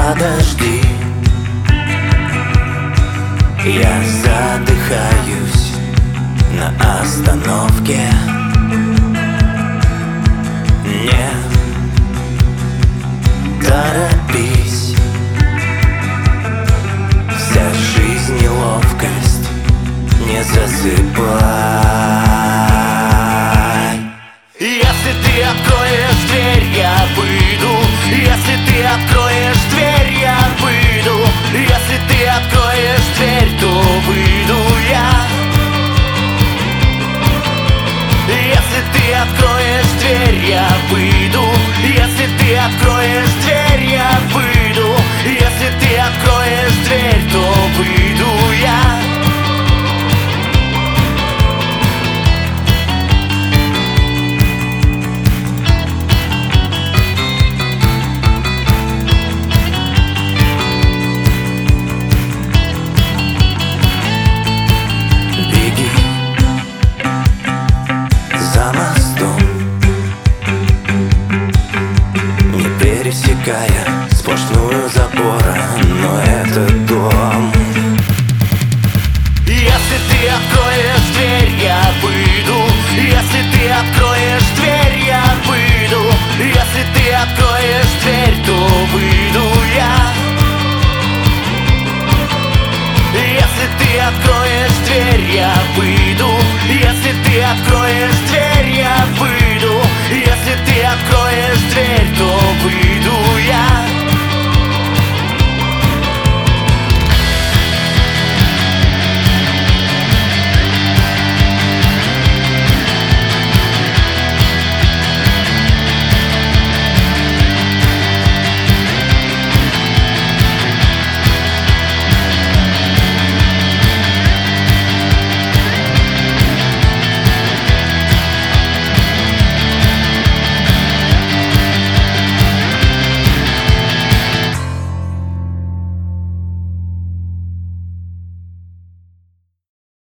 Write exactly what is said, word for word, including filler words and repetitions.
подожди. Я задыхаюсь на остановке. Не торопись, вся жизнь неловкость, не засыпай. Если ты откроешь дверь, я выйду. Если ты откроешь дверь, я выйду. Если ты откроешь дверь, то выйду я. Если ты откроешь дверь, я выйду. Если ты откроешь дверь, я выйду. Если ты откроешь дверь, то выйду я. Пересекая сплошную забора, но это